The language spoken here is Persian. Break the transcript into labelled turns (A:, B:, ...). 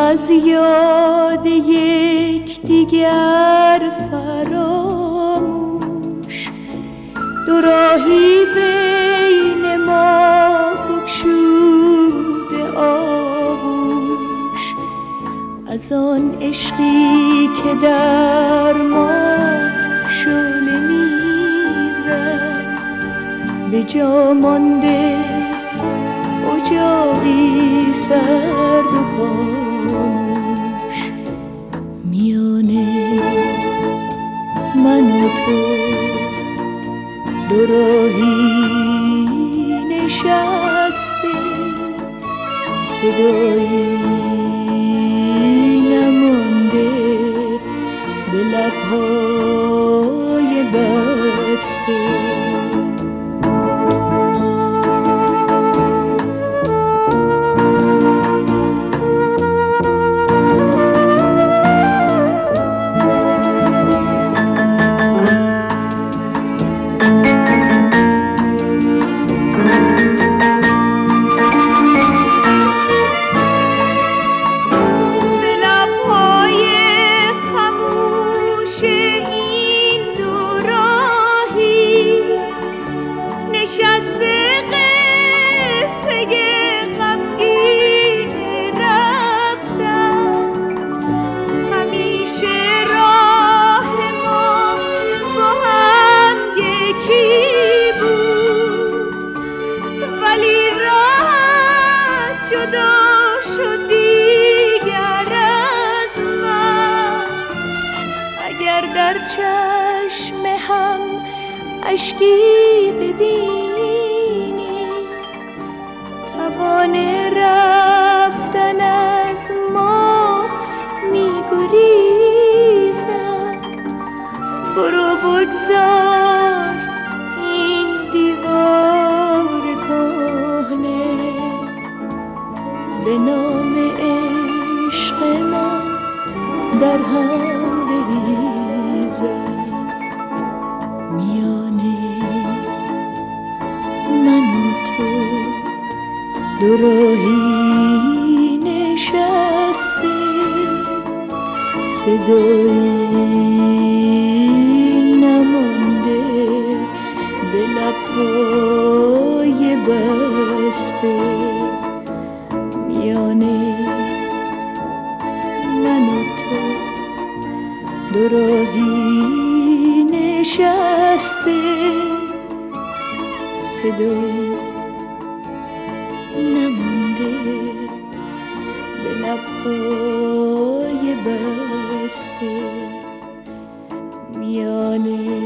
A: از یاد یکدیگر فراموش، دو راهی بین ما بگشوده آغوش، از آن عشقی که در ما شعله میزد، به جا مانده اجاقی سرد و خاموش. میانه من و تو دو راهی نشسته، صدایی نمانده به لبهای بسته. در چشم هم اشکی ببینی، توان رفتن از ما می‌گریزد. برو بگذار این دیوار کهنه به نام عشق ما در هم بریزد. میانه من و تو دو راهی نشسته، صدایی نمانده به لبهای بسته. میانه من و تو دو راهی نشسته، صدایی نمانده به لبهای بسته. میانه